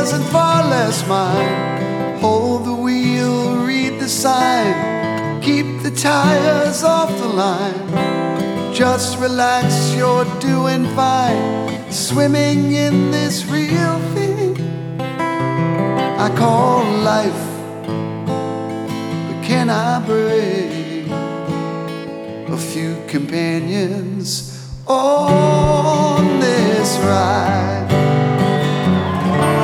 yours and far less mine. Hold the wheel, read the sign, keep the tires off the line. Just relax, you're doing fine, swimming in this real thing I call life. But can I bring a few companions on this ride?